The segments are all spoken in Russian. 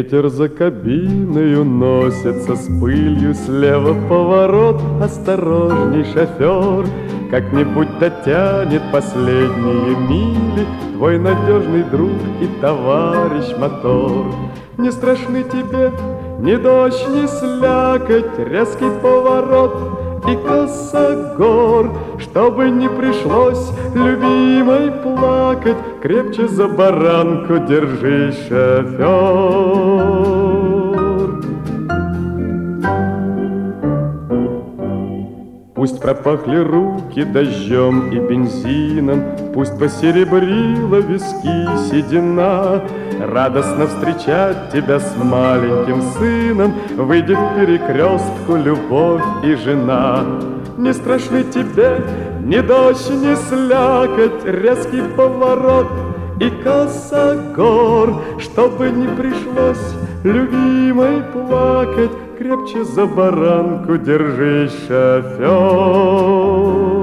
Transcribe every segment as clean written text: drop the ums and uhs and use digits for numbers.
Ветер за кабиной носится с пылью, слева поворот, осторожней, шофер. Как-нибудь дотянет последние мили твой надежный друг и товарищ мотор. Не страшны тебе ни дождь, ни слякоть, резкий поворот и косогор. Чтобы не пришлось любимой плакать, крепче за баранку держись, шофер. Пусть пропахли руки дождем и бензином, пусть посеребрила виски седина. Радостно встречать тебя с маленьким сыном выйдет к перекрестку любовь и жена. Не страшны тебе ни дождь, ни слякоть, резкий поворот и косогор. Чтобы не пришлось любимой плакать, крепче за баранку держись, шофер.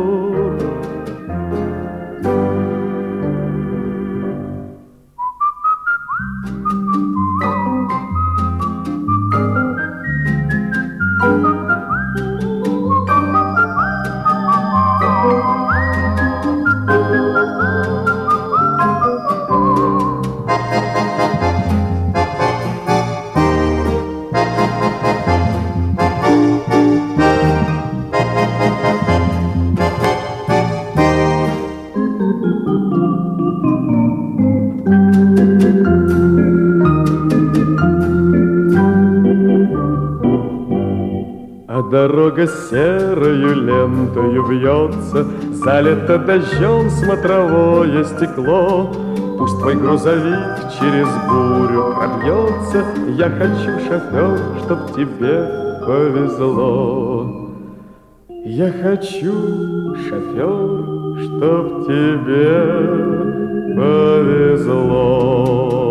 Дорога серою лентою вьется, залито дождем смотровое стекло. Пусть твой грузовик через бурю пробьется, я хочу, шофер, чтоб тебе повезло. Я хочу, шофер, чтоб тебе повезло.